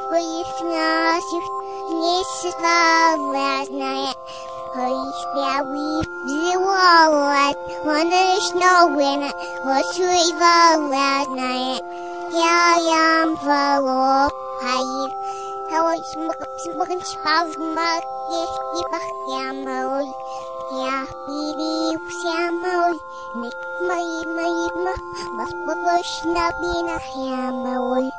Выяснялся, не славная. Ой, взывала, он снова, освоевала. Я вало, ай, ой, смог спал в марке, и пахнямой. Я пилился мой, мои, вас побольше на бинах я мой.